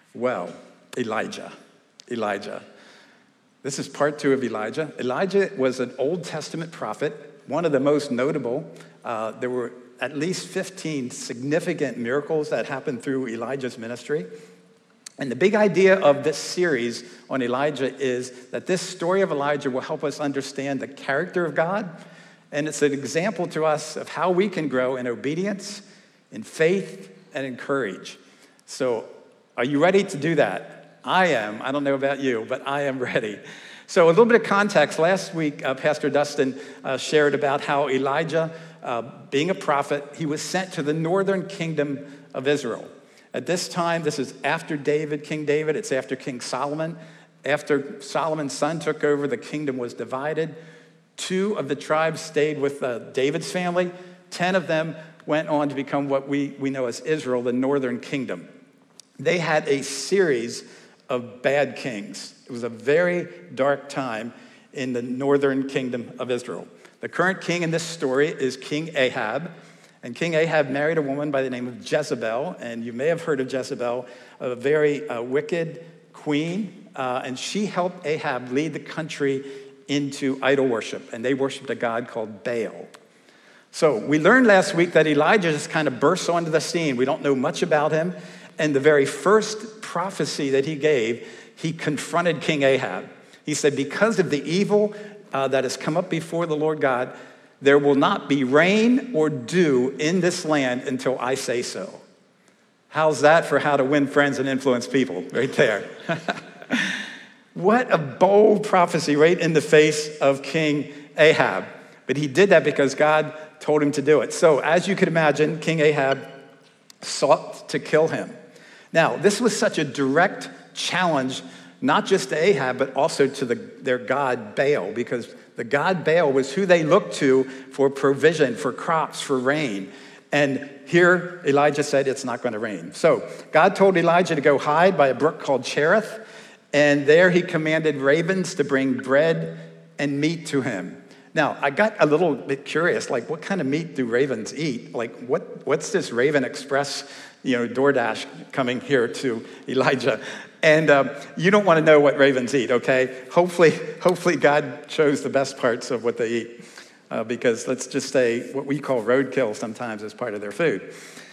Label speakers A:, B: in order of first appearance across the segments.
A: Well, Elijah. This is part 2 of Elijah. Elijah was an Old Testament prophet, one of the most notable. There were at least 15 significant miracles that happened through Elijah's ministry. And the big idea of this series on Elijah is that this story of Elijah will help us understand the character of God, and it's an example to us of how we can grow in obedience, in faith, and in courage. So, are you ready to do that? I am. I don't know about you, but I am ready. So, a little bit of context. Last week, Pastor Dustin shared about how Elijah, being a prophet, he was sent to the northern kingdom of Israel. At this time, this is after David, King David. It's after King Solomon. After Solomon's son took over, the kingdom was divided. 2 of the tribes stayed with David's family. 10 of them went on to become what we know as Israel, the northern kingdom. They had a series of bad kings. It was a very dark time in the northern kingdom of Israel. The current king in this story is King Ahab. And King Ahab married a woman by the name of Jezebel. And you may have heard of Jezebel, a very wicked queen. And she helped Ahab lead the country into idol worship. And they worshiped a god called Baal. So we learned last week that Elijah just kind of bursts onto the scene. We don't know much about him. And the very first prophecy that he gave, he confronted King Ahab. He said, because of the evil that has come up before the Lord God, there will not be rain or dew in this land until I say so. How's that for how to win friends and influence people? Right there. What a bold prophecy right in the face of King Ahab. But he did that because God told him to do it. So as you could imagine, King Ahab sought to kill him. Now, this was such a direct challenge, not just to Ahab, but also to their god Baal, because the god Baal was who they looked to for provision, for crops, for rain. And here, Elijah said it's not going to rain. So God told Elijah to go hide by a brook called Cherith, and there he commanded ravens to bring bread and meat to him. Now, I got a little bit curious, like what kind of meat do ravens eat? Like what's this Raven Express, DoorDash coming here to Elijah? And you don't want to know what ravens eat, okay? Hopefully God chose the best parts of what they eat, because let's just say what we call roadkill sometimes is part of their food.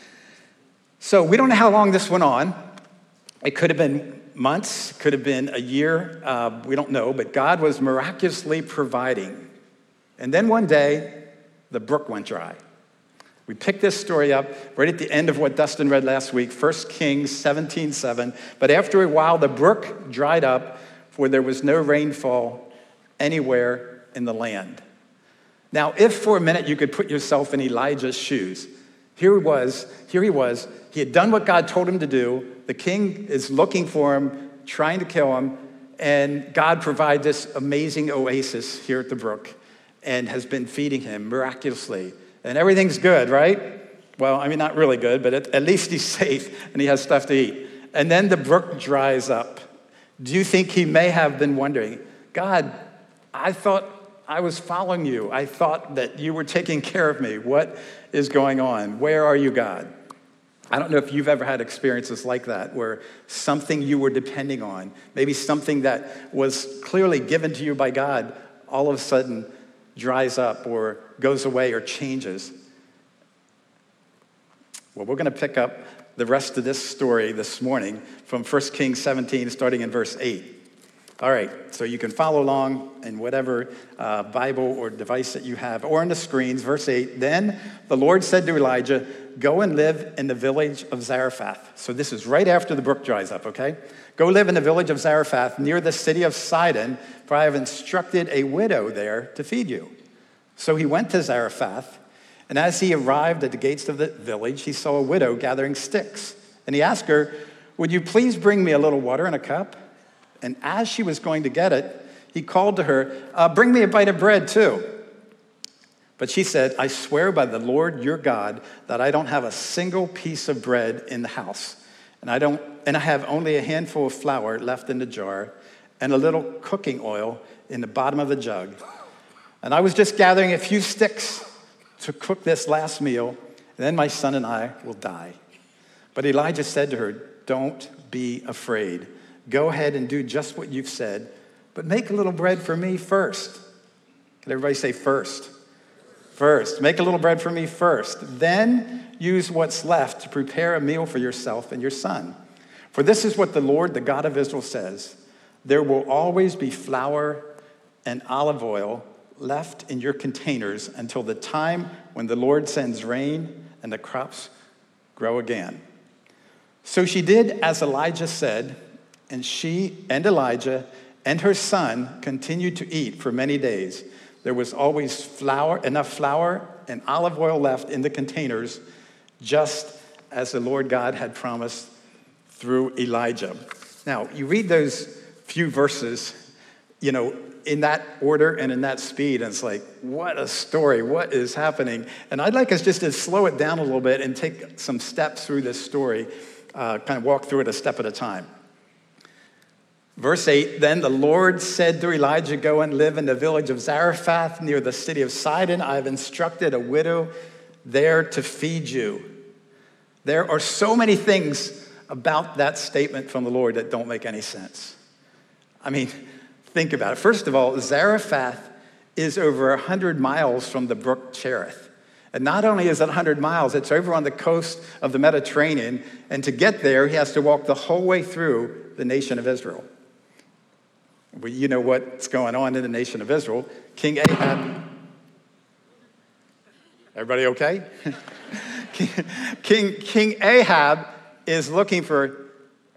A: So we don't know how long this went on. It could have been months, could have been a year, we don't know, but God was miraculously providing. And then one day, the brook went dry. We picked this story up right at the end of what Dustin read last week, 1 Kings 17:7. But after a while, the brook dried up, for there was no rainfall anywhere in the land. Now, if for a minute you could put yourself in Elijah's shoes, here he was, he had done what God told him to do. The king is looking for him, trying to kill him, and God provides this amazing oasis here at the brook and has been feeding him miraculously. And everything's good, right? Well, I mean, not really good, but at least he's safe and he has stuff to eat. And then the brook dries up. Do you think he may have been wondering, God, I thought I was following you. I thought that you were taking care of me. What is going on? Where are you, God? I don't know if you've ever had experiences like that, where something you were depending on, maybe something that was clearly given to you by God, all of a sudden dries up or goes away or changes. Well, we're going to pick up the rest of this story this morning from 1 Kings 17, starting in verse 8. All right, so you can follow along in whatever Bible or device that you have, or on the screens. Verse 8, then the Lord said to Elijah, go and live in the village of Zarephath. So this is right after the brook dries up, okay? Go live in the village of Zarephath near the city of Sidon, for I have instructed a widow there to feed you. So he went to Zarephath, and as he arrived at the gates of the village, he saw a widow gathering sticks. And he asked her, would you please bring me a little water in a cup? And as she was going to get it, he called to her, bring me a bite of bread too. But she said, I swear by the Lord your God that I don't have a single piece of bread in the house. And I have only a handful of flour left in the jar and a little cooking oil in the bottom of the jug. And I was just gathering a few sticks to cook this last meal, and then my son and I will die. But Elijah said to her, don't be afraid. Go ahead and do just what you've said, but make a little bread for me first. Can everybody say first? First. Make a little bread for me first. Then use what's left to prepare a meal for yourself and your son. For this is what the Lord, the God of Israel, says. There will always be flour and olive oil left in your containers until the time when the Lord sends rain and the crops grow again. So she did as Elijah said, and she and Elijah and her son continued to eat for many days. There was always enough flour and olive oil left in the containers, just as the Lord God had promised through Elijah. Now, you read those few verses, in that order and in that speed, and it's like, what a story, what is happening? And I'd like us just to slow it down a little bit and take some steps through this story, kind of walk through it a step at a time. Verse 8, then the Lord said to Elijah, go and live in the village of Zarephath near the city of Sidon. I have instructed a widow there to feed you. There are so many things about that statement from the Lord that don't make any sense. I mean, think about it. First of all, Zarephath is over 100 miles from the brook Cherith. And not only is it 100 miles, it's over on the coast of the Mediterranean. And to get there, he has to walk the whole way through the nation of Israel. Well, you know what's going on in the nation of Israel. King Ahab. Everybody okay? King Ahab is looking for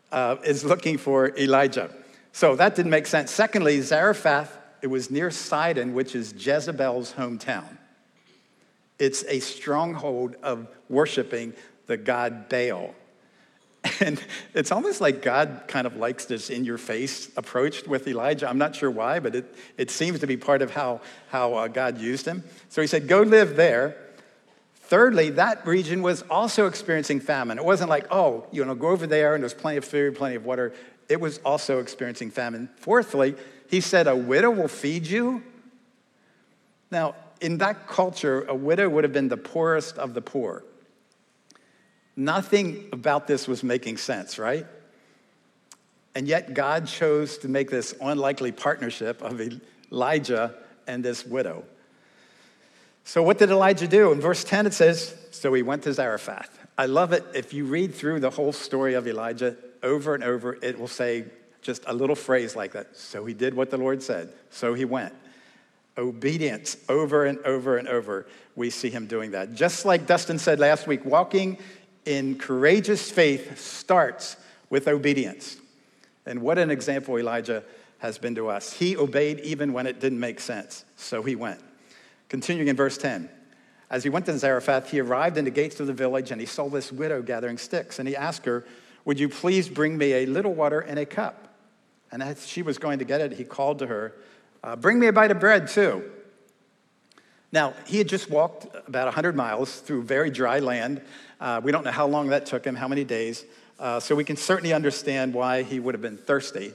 A: Elijah. So that didn't make sense. Secondly, Zarephath, it was near Sidon, which is Jezebel's hometown. It's a stronghold of worshiping the god Baal. And it's almost like God kind of likes this in-your-face approach with Elijah. I'm not sure why, but it seems to be part of how God used him. So he said, go live there. Thirdly, that region was also experiencing famine. It wasn't like, go over there and there's plenty of food, plenty of water. It was also experiencing famine. Fourthly, he said, a widow will feed you. Now, in that culture, a widow would have been the poorest of the poor. Nothing about this was making sense, right? And yet God chose to make this unlikely partnership of Elijah and this widow. So what did Elijah do? In verse 10 it says, so he went to Zarephath. I love it. If you read through the whole story of Elijah over and over, it will say just a little phrase like that. So he did what the Lord said. So he went. Obedience over and over and over. We see him doing that. Just like Dustin said last week, walking in courageous faith starts with obedience. And what an example Elijah has been to us. He obeyed even when it didn't make sense. So he went. Continuing in verse 10. As he went to Zarephath, he arrived in the gates of the village, and he saw this widow gathering sticks. And he asked her, would you please bring me a little water in a cup? And as she was going to get it, he called to her, bring me a bite of bread too. Now, he had just walked about 100 miles through very dry land. We don't know how long that took him, how many days. So we can certainly understand why he would have been thirsty.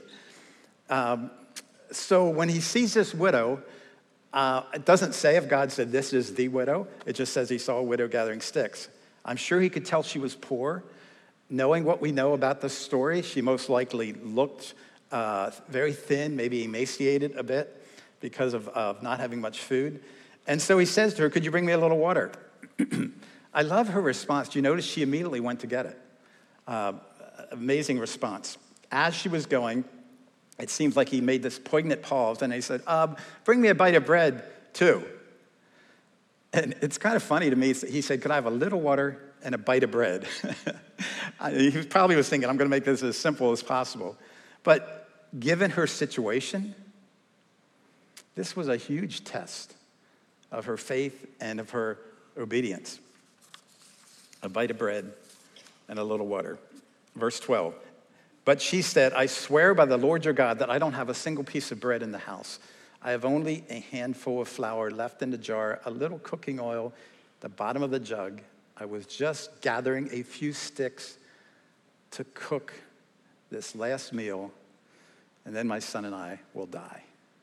A: So when he sees this widow, it doesn't say if God said this is the widow. It just says he saw a widow gathering sticks. I'm sure he could tell she was poor. Knowing what we know about the story, she most likely looked very thin, maybe emaciated a bit because of not having much food. And so he says to her, could you bring me a little water? I love her response. Do you notice she immediately went to get it? Amazing response. As she was going, it seems like he made this poignant pause, and he said, bring me a bite of bread, too. And it's kind of funny to me. He said, could I have a little water and a bite of bread? He probably was thinking, I'm going to make this as simple as possible. But given her situation, this was a huge test of her faith and of her obedience. A bite of bread and a little water. Verse 12. But she said, I swear by the Lord your God that I don't have a single piece of bread in the house. I have only a handful of flour left in the jar, a little cooking oil at the bottom of the jug. I was just gathering a few sticks to cook this last meal, and then my son and I will die.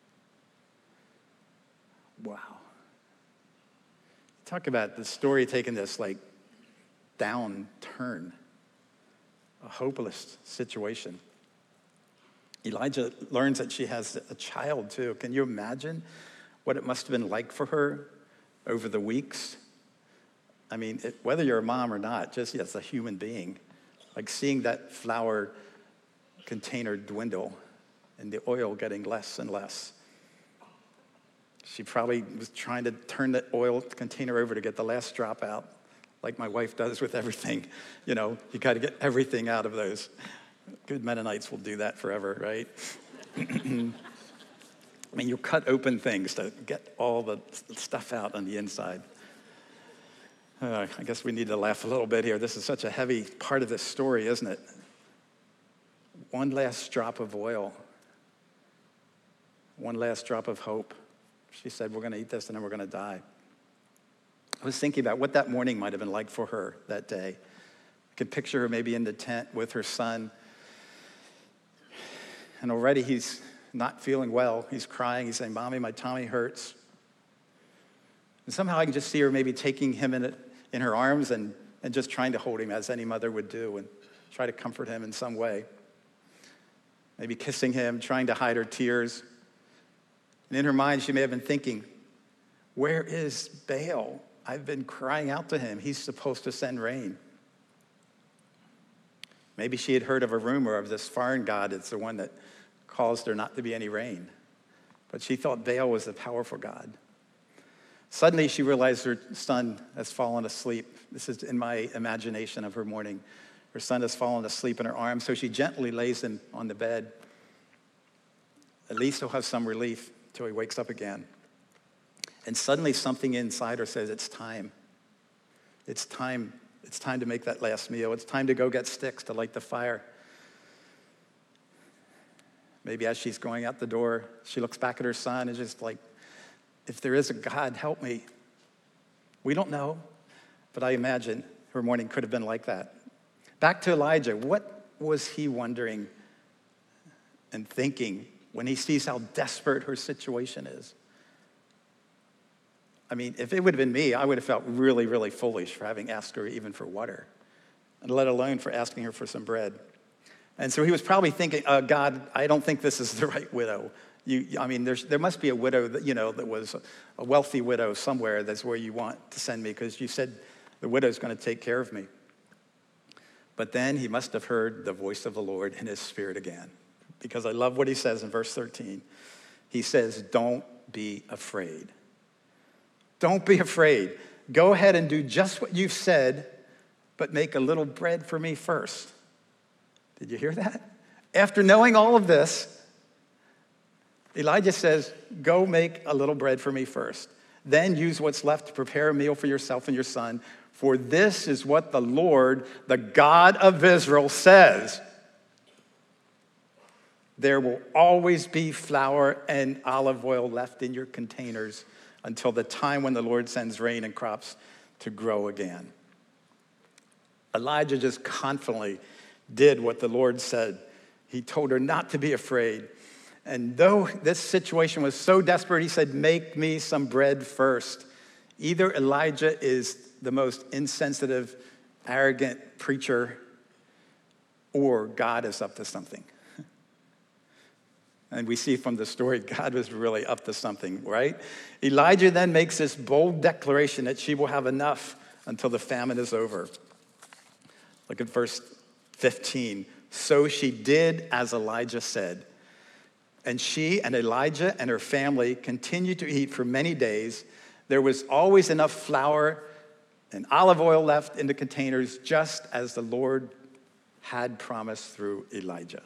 A: Wow. Talk about the story taking this down turn. a hopeless situation. Elijah learns that she has a child too. Can you imagine what it must have been like for her over the weeks? I mean, whether you're a mom or not, just as a human being, like seeing that flour container dwindle and the oil getting less and less. She probably was trying to turn the oil container over to get the last drop out, like my wife does with everything. You know, you got to get everything out of those. Good Mennonites will do that forever, right? I mean, you cut open things to get all the stuff out on the inside. I guess we need to laugh a little bit here. This is such a heavy part of this story, isn't it? One last drop of oil. One last drop of hope. She said, we're going to eat this and then we're going to die. I was thinking about what that morning might have been like for her that day. I could picture her maybe in the tent with her son. And already he's not feeling well. He's crying. He's saying, Mommy, my tummy hurts. And somehow I can just see her maybe taking him in her arms and just trying to hold him as any mother would do and try to comfort him in some way. Maybe kissing him, trying to hide her tears. And in her mind, she may have been thinking, where is Baal? I've been crying out to him. He's supposed to send rain. Maybe she had heard of a rumor of this foreign god. It's the one that caused there not to be any rain. But she thought Baal was the powerful god. Suddenly, she realized her son has fallen asleep. This is in my imagination of her morning. Her son has fallen asleep in her arms, so she gently lays him on the bed. At least he'll have some relief till he wakes up again. And suddenly something inside her says, it's time. It's time. It's time to make that last meal. It's time to go get sticks to light the fire. Maybe as she's going out the door, she looks back at her son and just like, if there is a God, help me. We don't know, but I imagine her morning could have been like that. Back to Elijah. What was he wondering and thinking when he sees how desperate her situation is? I mean, if it would have been me, I would have felt really, really foolish for having asked her even for water, and let alone for asking her for some bread. And so he was probably thinking, God, I don't think this is the right widow. There must be a widow that was a wealthy widow somewhere. That's where you want to send me, because you said the widow's going to take care of me. But then he must have heard the voice of the Lord in his spirit again, because I love what he says in verse 13. He says, don't be afraid. Don't be afraid. Go ahead and do just what you've said, but make a little bread for me first. Did you hear that? After knowing all of this, Elijah says, go make a little bread for me first. Then use what's left to prepare a meal for yourself and your son. For this is what the Lord, the God of Israel, says. There will always be flour and olive oil left in your containers until the time when the Lord sends rain and crops to grow again. Elijah just confidently did what the Lord said. He told her not to be afraid. And though this situation was so desperate, he said, make me some bread first. Either Elijah is the most insensitive, arrogant preacher, or God is up to something. And we see from the story, God was really up to something, right? Elijah then makes this bold declaration that she will have enough until the famine is over. Look at verse 15. So she did as Elijah said. And she and Elijah and her family continued to eat for many days. There was always enough flour and olive oil left in the containers, just as the Lord had promised through Elijah.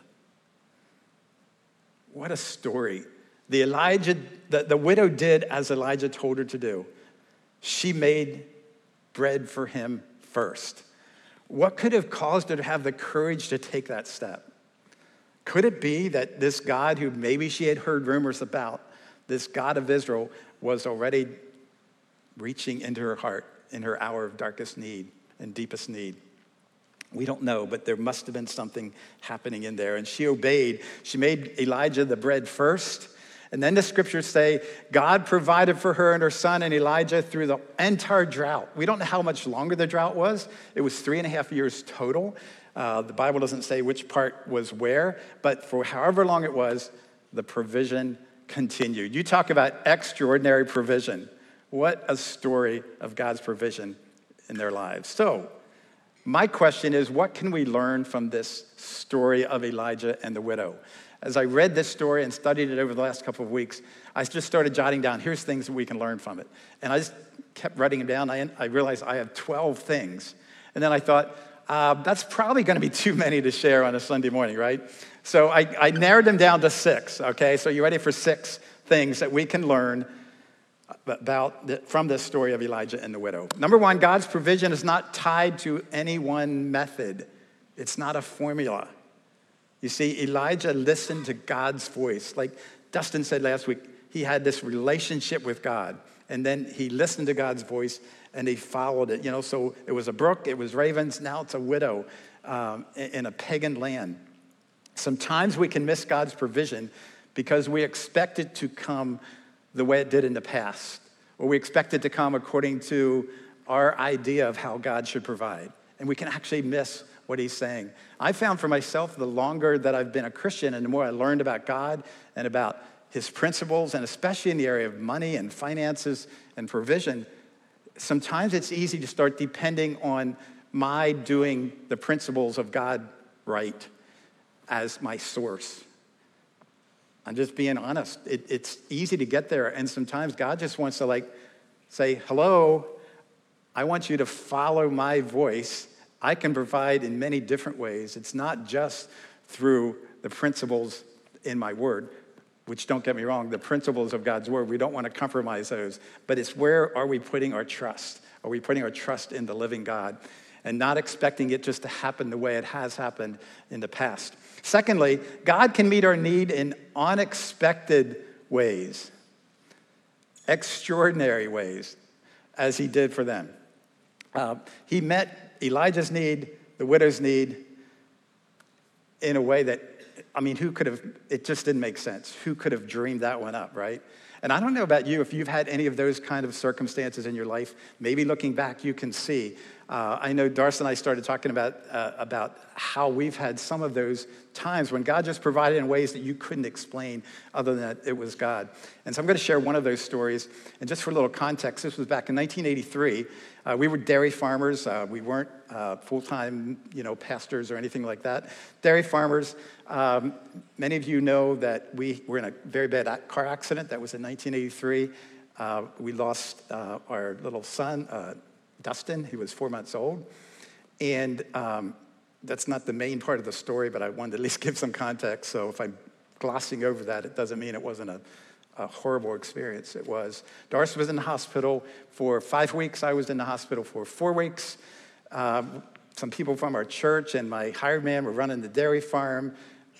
A: What a story. The widow did as Elijah told her to do. She made bread for him first. What could have caused her to have the courage to take that step? Could it be that this God who maybe she had heard rumors about, this God of Israel, was already reaching into her heart in her hour of darkest need and deepest need? We don't know, but there must have been something happening in there. And she obeyed. She made Elijah the bread first. And then the scriptures say God provided for her and her son and Elijah through the entire drought. We don't know how much longer the drought was. It was 3.5 years total. The Bible doesn't say which part was where, but for however long it was, the provision continued. You talk about extraordinary provision. What a story of God's provision in their lives. So, my question is, what can we learn from this story of Elijah and the widow? As I read this story and studied it over the last couple of weeks, I just started jotting down, here's things that we can learn from it. And I just kept writing them down. I realized I have 12 things. And then I thought, that's probably going to be too many to share on a Sunday morning, right? So I narrowed them down to 6, okay? So you ready for 6 things that we can learn from this story of Elijah and the widow? Number 1, God's provision is not tied to any one method. It's not a formula. You see, Elijah listened to God's voice. Like Dustin said last week, he had this relationship with God, and then he listened to God's voice, and he followed it. So it was a brook, it was ravens, now it's a widow in a pagan land. Sometimes we can miss God's provision because we expect it to come the way it did in the past, or we expect it to come according to our idea of how God should provide, and we can actually miss what he's saying. I found for myself, the longer that I've been a Christian and the more I learned about God and about his principles, and especially in the area of money and finances and provision, sometimes it's easy to start depending on my doing the principles of God right as my source. I'm just being honest. It's easy to get there, and sometimes God just wants to say, hello, I want you to follow my voice. I can provide in many different ways. It's not just through the principles in my word, which, don't get me wrong, the principles of God's word, we don't want to compromise those, but it's where are we putting our trust? Are we putting our trust in the living God and not expecting it just to happen the way it has happened in the past? Secondly, God can meet our need in unexpected ways, extraordinary ways, as he did for them. He met Elijah's need, the widow's need, in a way that, who could have, it just didn't make sense. Who could have dreamed that one up, right? And I don't know about you, if you've had any of those kind of circumstances in your life, maybe looking back, you can see. I know Darcy and I started talking about how we've had some of those times when God just provided in ways that you couldn't explain other than that it was God. And so I'm going to share one of those stories. And just for a little context, this was back in 1983. We were dairy farmers. We weren't full-time, pastors or anything like that. Dairy farmers. Many of you know that we were in a very bad car accident. That was in 1983. We lost our little son, Dustin. He was 4 months old. And that's not the main part of the story, but I wanted to at least give some context. So if I'm glossing over that, it doesn't mean it wasn't a horrible experience. It was. Darcy was in the hospital for 5 weeks. I was in the hospital for 4 weeks. Some people from our church and my hired man were running the dairy farm.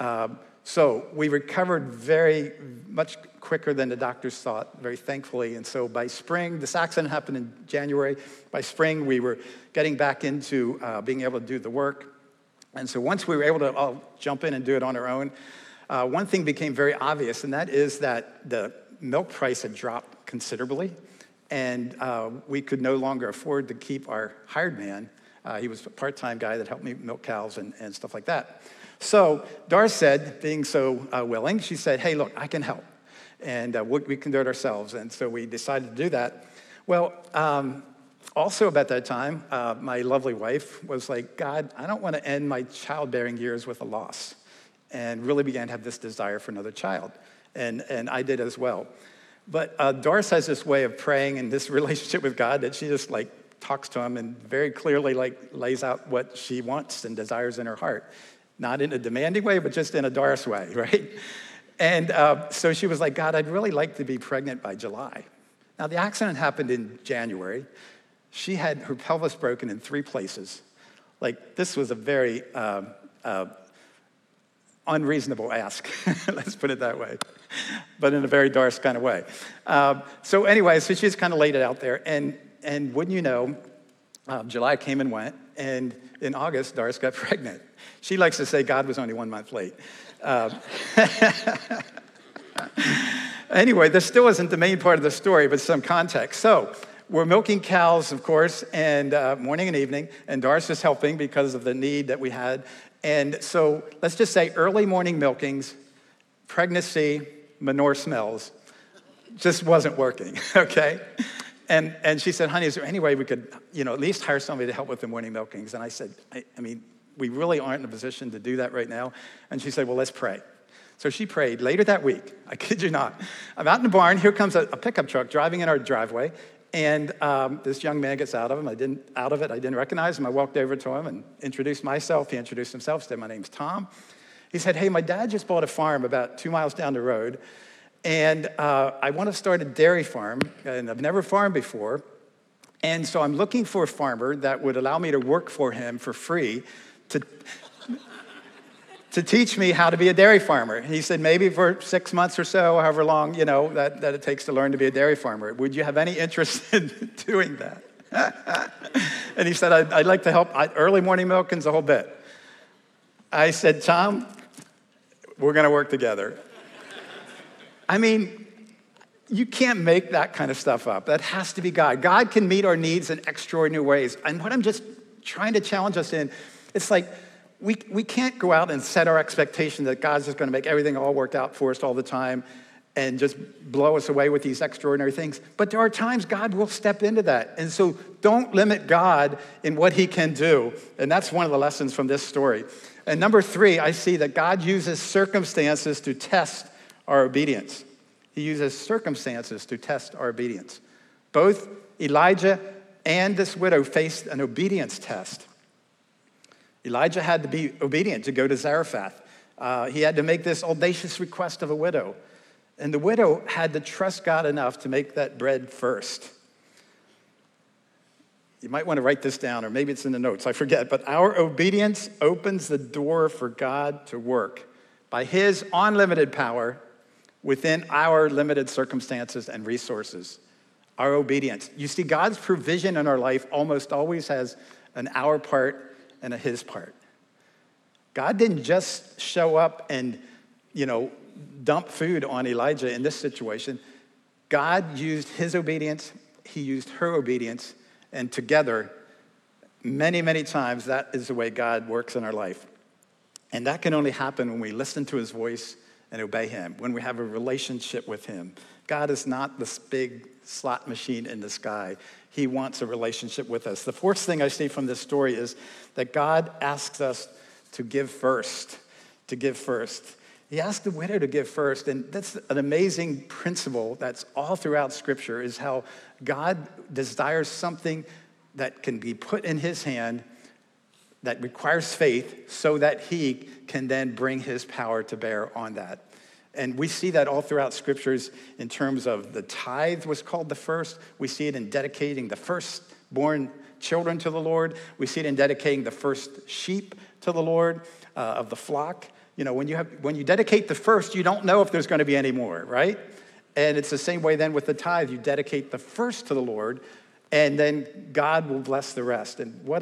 A: So we recovered very much quicker than the doctors thought, very thankfully. And so by spring, this accident happened in January. By spring, we were getting back into being able to do the work. And so once we were able to all jump in and do it on our own, one thing became very obvious, and that is that the milk price had dropped considerably, and we could no longer afford to keep our hired man. He was a part-time guy that helped me milk cows and stuff like that. So Doris said, being so willing, she said, hey, look, I can help, and we can do it ourselves. And so we decided to do that. Well, also about that time, my lovely wife was like, God, I don't want to end my childbearing years with a loss, and really began to have this desire for another child. And I did as well. But Doris has this way of praying and this relationship with God that she just talks to him and very clearly lays out what she wants and desires in her heart. Not in a demanding way, but just in a Doris way, right? And so she was like, God, I'd really like to be pregnant by July. Now, the accident happened in January. She had her pelvis broken in 3 places. This was a very unreasonable ask, let's put it that way, but in a very Doris kind of way. So anyway, so she just kind of laid it out there. And wouldn't you know, July came and went, and in August, Doris got pregnant. She likes to say God was only 1 month late. Anyway, this still isn't the main part of the story, but some context. So we're milking cows, of course, and morning and evening, and Doris is helping because of the need that we had. And so let's just say early morning milkings, pregnancy, manure smells, just wasn't working, okay? And she said, honey, is there any way we could, at least hire somebody to help with the morning milkings? And I said, I mean, we really aren't in a position to do that right now. And she said, well, let's pray. So she prayed. Later that week, I kid you not, I'm out in the barn. Here comes a pickup truck driving in our driveway. And this young man gets out of it. I didn't recognize him. I walked over to him and introduced myself. He introduced himself, said, my name's Tom. He said, hey, my dad just bought a farm about 2 miles down the road. And I want to start a dairy farm. And I've never farmed before. And so I'm looking for a farmer that would allow me to work for him for free to teach me how to be a dairy farmer. He said, maybe for 6 months or so, however long, that it takes to learn to be a dairy farmer. Would you have any interest in doing that? And he said, I'd like to help. Early morning milking's the whole bit. I said, Tom, we're going to work together. I mean, you can't make that kind of stuff up. That has to be God. God can meet our needs in extraordinary ways. And what I'm just trying to challenge us in, it's like, we can't go out and set our expectation that God's just going to make everything all worked out for us all the time and just blow us away with these extraordinary things. But there are times God will step into that. And so don't limit God in what he can do. And that's one of the lessons from this story. And number 3, I see that God uses circumstances to test our obedience. He uses circumstances to test our obedience. Both Elijah and this widow faced an obedience test. Elijah had to be obedient to go to Zarephath. He had to make this audacious request of a widow. And the widow had to trust God enough to make that bread first. You might want to write this down, or maybe it's in the notes, I forget. But our obedience opens the door for God to work by his unlimited power within our limited circumstances and resources. Our obedience. You see, God's provision in our life almost always has an our part and a his part. God didn't just show up and, dump food on Elijah in this situation. God used his obedience, he used her obedience, and together, many, many times, that is the way God works in our life. And that can only happen when we listen to his voice and obey him, when we have a relationship with him. God is not this big slot machine in the sky. He wants a relationship with us. The 4th thing I see from this story is that God asks us to give first, He asked the widow to give first, and that's an amazing principle that's all throughout Scripture, is how God desires something that can be put in his hand that requires faith so that he can then bring his power to bear on that. And we see that all throughout scriptures in terms of the tithe was called the first. We see it in dedicating the firstborn children to the Lord. We see it in dedicating the first sheep to the Lord of the flock. When you dedicate the first, you don't know if there's going to be any more, right? And it's the same way then with the tithe. You dedicate the first to the Lord, and then God will bless the rest. And what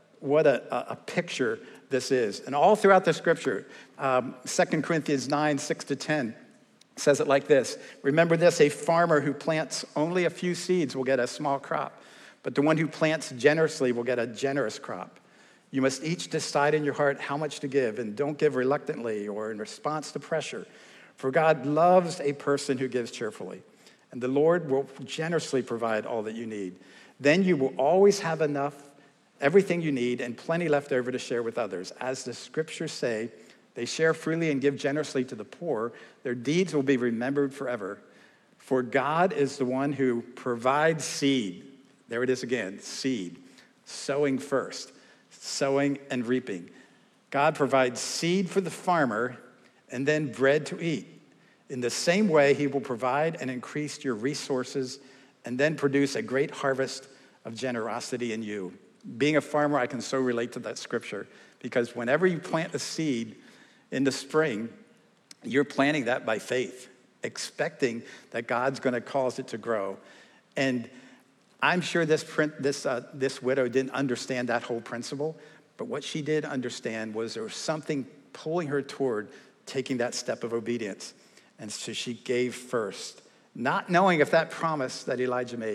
A: a picture this is. And all throughout the scripture, 2 Corinthians 9, 6-10 says it like this. Remember this, a farmer who plants only a few seeds will get a small crop, but the one who plants generously will get a generous crop. You must each decide in your heart how much to give, and don't give reluctantly or in response to pressure. For God loves a person who gives cheerfully, and the Lord will generously provide all that you need. Then you will always have enough, everything you need, and plenty left over to share with others. As the scriptures say, they share freely and give generously to the poor. Their deeds will be remembered forever. For God is the one who provides seed. There it is again, seed. Sowing first, sowing and reaping. God provides seed for the farmer and then bread to eat. In the same way, he will provide and increase your resources and then produce a great harvest of generosity in you. Being a farmer, I can so relate to that scripture, because whenever you plant a seed in the spring, you're planting that by faith, expecting that God's going to cause it to grow. And I'm sure this widow didn't understand that whole principle, but what she did understand was there was something pulling her toward taking that step of obedience. And so she gave first, not knowing if that promise that Elijah made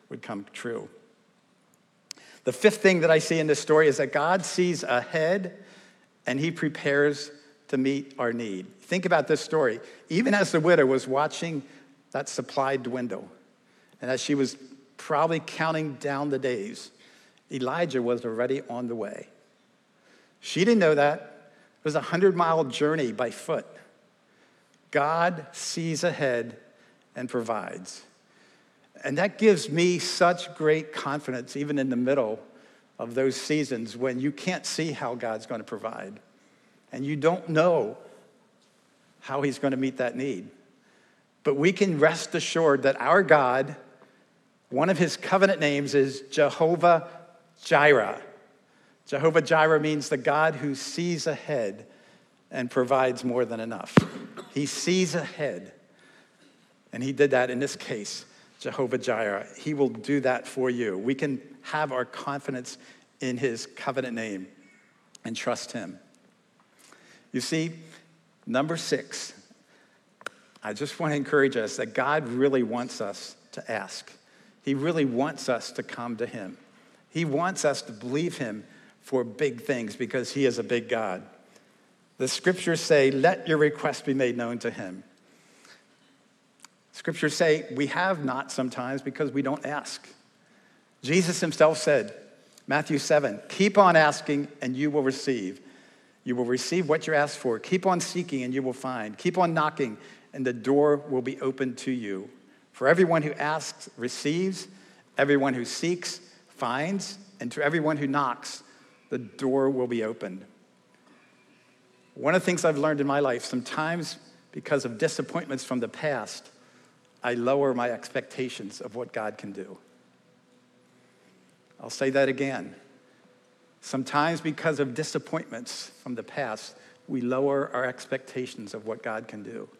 A: would come true. The fifth thing that I see in this story is that God sees ahead and he prepares to meet our need. Think about this story. Even as the widow was watching that supply dwindle, and as she was probably counting down the days, Elijah was already on the way. She didn't know that. It was a 100-mile journey by foot. God sees ahead and provides. And that gives me such great confidence, even in the middle of those seasons when you can't see how God's going to provide. And you don't know how he's going to meet that need. But we can rest assured that our God, one of his covenant names is Jehovah Jireh. Jehovah Jireh means the God who sees ahead and provides more than enough. He sees ahead. And he did that in this case, Jehovah Jireh. He will do that for you. We can have our confidence in his covenant name and trust him. You see, number 6, I just want to encourage us that God really wants us to ask. He really wants us to come to him. He wants us to believe him for big things because he is a big God. The scriptures say, let your request be made known to him. Scriptures say we have not sometimes because we don't ask. Jesus himself said, Matthew 7, keep on asking and you will receive. You will receive what you're asked for. Keep on seeking and you will find. Keep on knocking and the door will be opened to you. For everyone who asks receives, everyone who seeks finds, and to everyone who knocks, the door will be opened. One of the things I've learned in my life, sometimes because of disappointments from the past, I lower my expectations of what God can do. I'll say that again. Sometimes because of disappointments from the past, we lower our expectations of what God can do.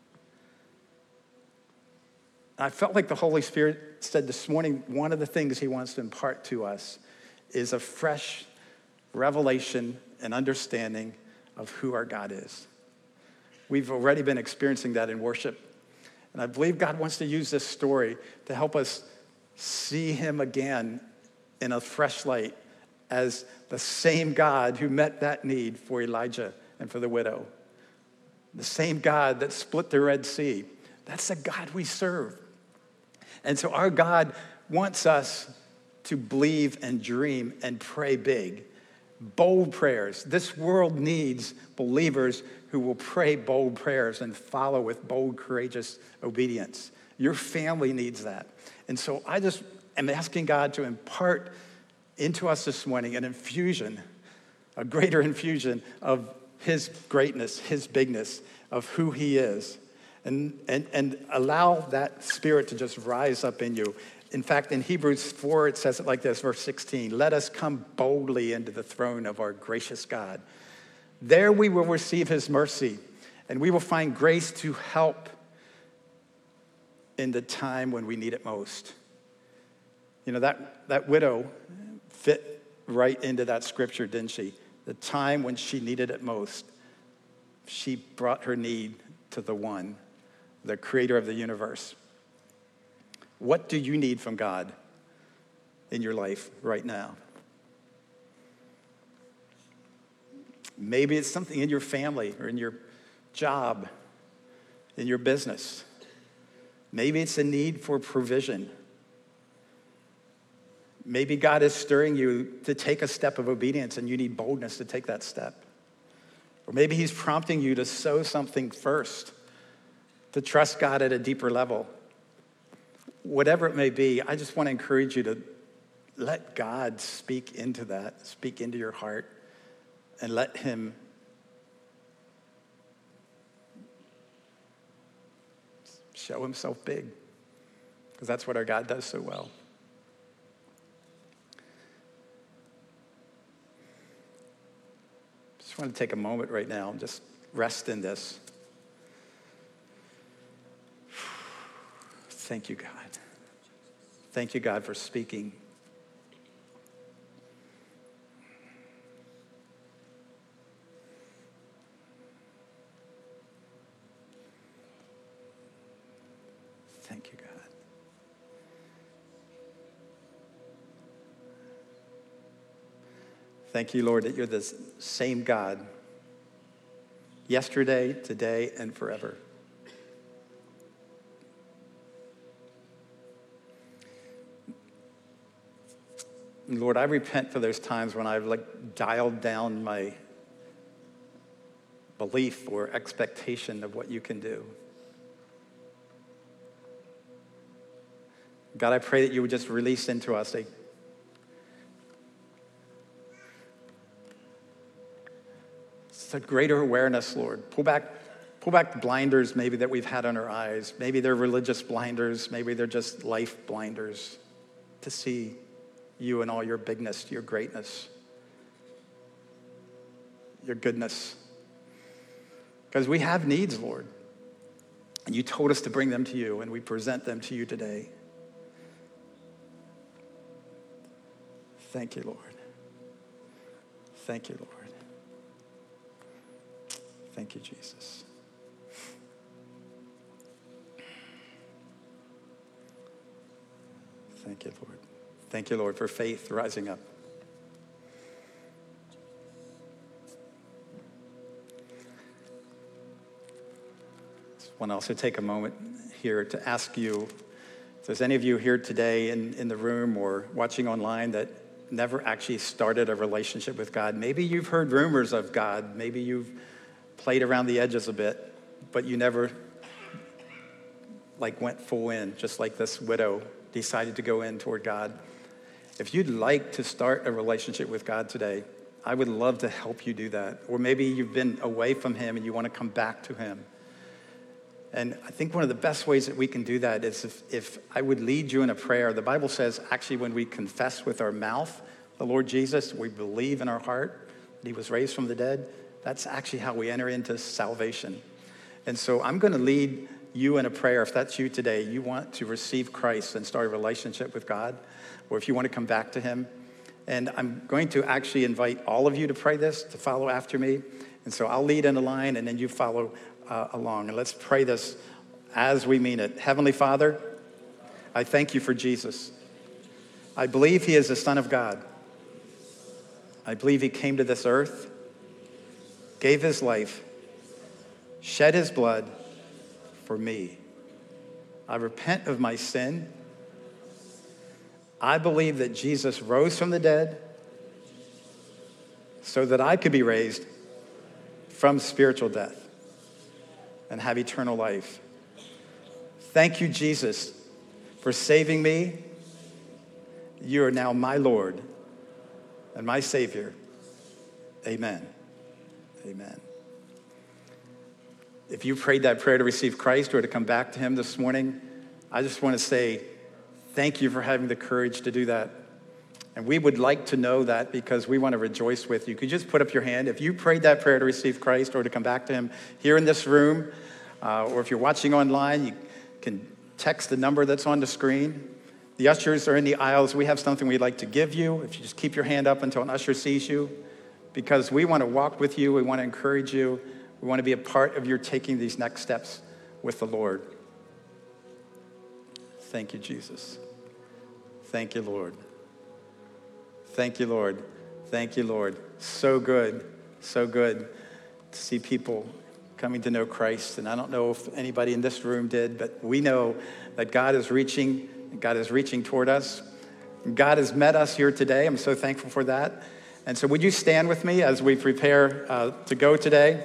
A: I felt like the Holy Spirit said this morning, one of the things he wants to impart to us is a fresh revelation and understanding of who our God is. We've already been experiencing that in worship. And I believe God wants to use this story to help us see him again in a fresh light as the same God who met that need for Elijah and for the widow. The same God that split the Red Sea. That's the God we serve. And so our God wants us to believe and dream and pray big. Bold prayers. This world needs believers who will pray bold prayers and follow with bold, courageous obedience. Your family needs that. And so I just am asking God to impart into us this morning an infusion, a greater infusion of his greatness, his bigness, of who he is. And allow that spirit to just rise up in you. In fact, in Hebrews 4, it says it like this, verse 16, let us come boldly into the throne of our gracious God. There we will receive his mercy, and we will find grace to help in the time when we need it most. You know, that widow fit right into that scripture, didn't she? The time when she needed it most, she brought her need to the one, the creator of the universe. What do you need from God in your life right now? Maybe it's something in your family or in your job, in your business. Maybe it's a need for provision. Maybe God is stirring you to take a step of obedience and you need boldness to take that step. Or maybe he's prompting you to sow something first, to trust God at a deeper level. Whatever it may be, I just want to encourage you to let God speak into that, speak into your heart, and let him show himself big, because that's what our God does so well. Just want to take a moment right now and just rest in this. Thank you, God. Thank you, God, for speaking. Thank you, God. Thank you, Lord, that you're the same God yesterday, today, and forever. Lord, I repent for those times when I've dialed down my belief or expectation of what you can do. God, I pray that you would just release into us a greater awareness, Lord. Pull back the blinders maybe that we've had on our eyes. Maybe they're religious blinders. Maybe they're just life blinders to see you and all your bigness, your greatness, your goodness. Because we have needs, Lord. And you told us to bring them to you, and we present them to you today. Thank you, Lord. Thank you, Lord. Thank you, Jesus. Thank you, Lord. Thank you, Lord, for faith rising up. I want to also take a moment here to ask you, if there's any of you here today in the room or watching online that never actually started a relationship with God. Maybe you've heard rumors of God. Maybe you've played around the edges a bit, but you never went full in, just like this widow decided to go in toward God. If you'd like to start a relationship with God today, I would love to help you do that. Or maybe you've been away from him and you want to come back to him. And I think one of the best ways that we can do that is if I would lead you in a prayer. The Bible says actually when we confess with our mouth the Lord Jesus, we believe in our heart that he was raised from the dead, that's actually how we enter into salvation. And so I'm going to lead you in a prayer. If that's you today, you want to receive Christ and start a relationship with God, or if you want to come back to him. And I'm going to actually invite all of you to pray this, to follow after me. And so I'll lead in a line, and then you follow along. And let's pray this as we mean it. Heavenly Father, I thank you for Jesus. I believe he is the Son of God. I believe he came to this earth, gave his life, shed his blood for me. I repent of my sin. I believe that Jesus rose from the dead so that I could be raised from spiritual death and have eternal life. Thank you, Jesus, for saving me. You are now my Lord and my Savior. Amen. Amen. If you prayed that prayer to receive Christ or to come back to him this morning, I just want to say thank you for having the courage to do that. And we would like to know that because we want to rejoice with you. Could you just put up your hand? If you prayed that prayer to receive Christ or to come back to him here in this room, or if you're watching online, you can text the number that's on the screen. The ushers are in the aisles. We have something we'd like to give you. If you just keep your hand up until an usher sees you, because we want to walk with you. We want to encourage you. We want to be a part of your taking these next steps with the Lord. Thank you, Jesus. Thank you, Lord. Thank you, Lord. Thank you, Lord. So good to see people coming to know Christ. And I don't know if anybody in this room did, but we know that God is reaching toward us. God has met us here today. I'm so thankful for that. And so would you stand with me as we prepare to go today?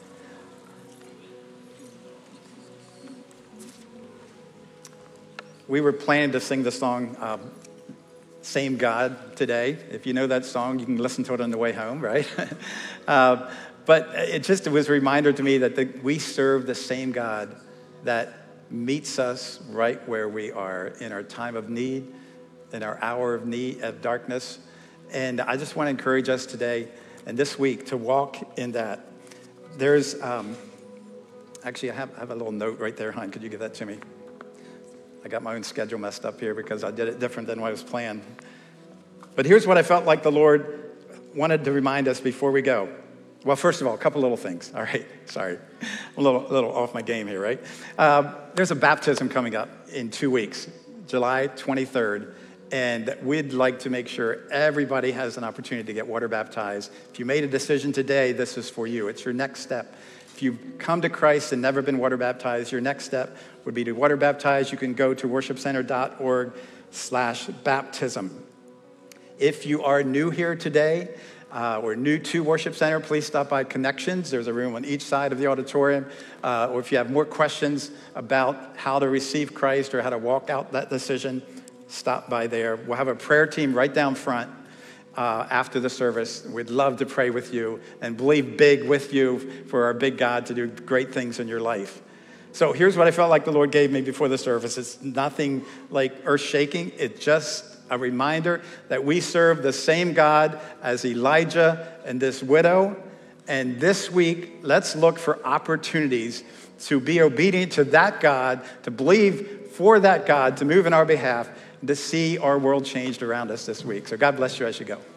A: We were planning to sing the song, Same God, today. If you know that song, you can listen to it on the way home, right? But it was a reminder to me that we serve the same God that meets us right where we are in our time of need, in our hour of need, of darkness. And I just want to encourage us today and this week to walk in that. There's, actually, I have a little note right there, hon. Could you give that to me? I got my own schedule messed up here because I did it different than what I was planned. But here's what I felt like the Lord wanted to remind us before we go. Well, first of all, a couple little things. All right, sorry. I'm a little off my game here, right? There's a baptism coming up in 2 weeks, July 23rd. And we'd like to make sure everybody has an opportunity to get water baptized. If you made a decision today, this is for you. It's your next step. If you've come to Christ and never been water baptized, your next step would be to water baptize. You can go to worshipcenter.org/baptism. If you are new here today, or new to Worship Center, please stop by Connections. There's a room on each side of the auditorium. Or if you have more questions about how to receive Christ or how to walk out that decision, stop by there. We'll have a prayer team right down front after the service. We'd love to pray with you and believe big with you for our big God to do great things in your life. So here's what I felt like the Lord gave me before the service. It's nothing like earth-shaking. It's just a reminder that we serve the same God as Elijah and this widow. And this week, let's look for opportunities to be obedient to that God, to believe for that God, to move in our behalf, and to see our world changed around us this week. So God bless you as you go.